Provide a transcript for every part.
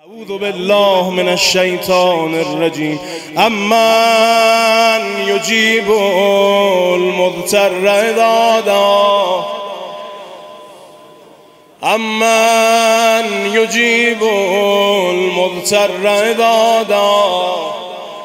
اعوذ بالله من الشیطان الرجیم. امن یجیب المضطر اذا دعاه، امن یجیب المضطر اذا دعاه.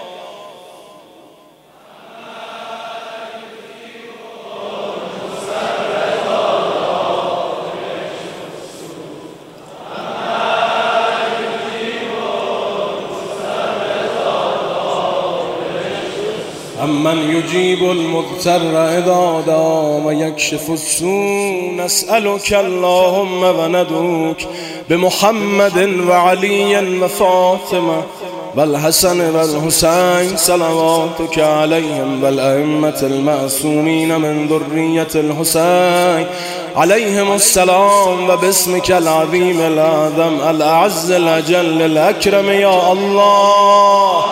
امن یجیب المضطر اذا دعا و یکشف السوء. نسألك اللهم و ندعوك بمحمد و علی و فاطمه و الحسن و الحسین صلواتك علیهم و الائمة المعصومین من ذریة الحسین علیهم السلام و باسمك العظیم الاعظم الاعز الاجل الاکرم یا الله.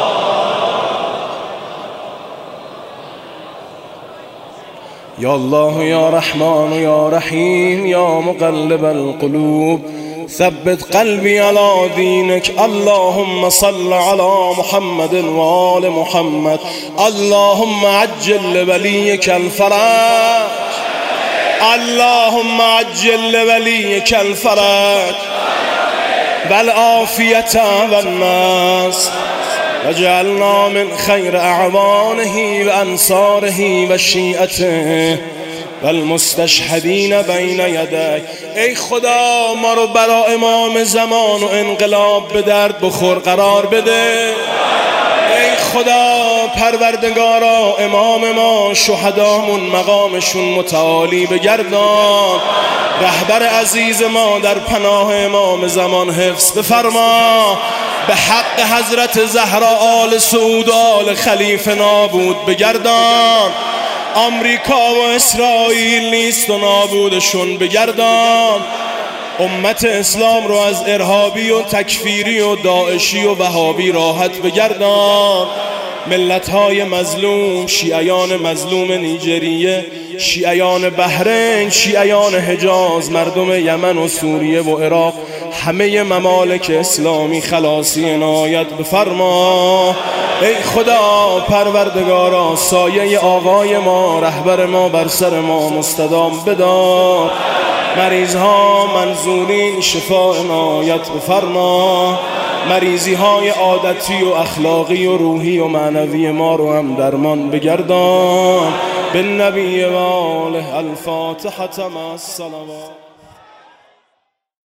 یا الله یا رحمان یا رحیم یا مقلب القلوب ثبت قلبی علی دینک. اللهم صل علی محمد و آل محمد. اللهم عجل لولیک الفرج، اللهم عجل لولیک الفرج والعافیة والنصر وجعلنا من خیر اعوانه و انصاره و شیعته و المستشهدین بین یدیک. ای خدا ما رو برای امام زمان و انقلاب به درد بخور قرار بده. ای خدا پروردگارا امام ما شهدامون مقامشون متعالی بگردان. رهبر عزیز ما در پناه امام زمان حفظ بفرما. به حق حضرت زهرا آل سعود و آل خلیفه نابود بگردان. آمریکا و اسرائیل نیست و نابودشون بگردان. امت اسلام رو از ارهابی و تکفیری و داعشی و وهابی راحت بگردان. ملت‌های مظلوم، شیعیان مظلوم نیجریه، شیعیان بحرین، شیعیان حجاز، مردم یمن و سوریه و عراق، همه ممالک اسلامی خلاصی عنایت بفرما. ای خدا پروردگارا سایه آقای ما رهبر ما بر سر ما مستدام بدار. مریض ها منظورین شفا عنایت بفرما. مریضی های عادتی و اخلاقی و روحی و معنوی ما رو هم درمان بگردان. بالنبی و آله. الفاتحة مع الصلوات.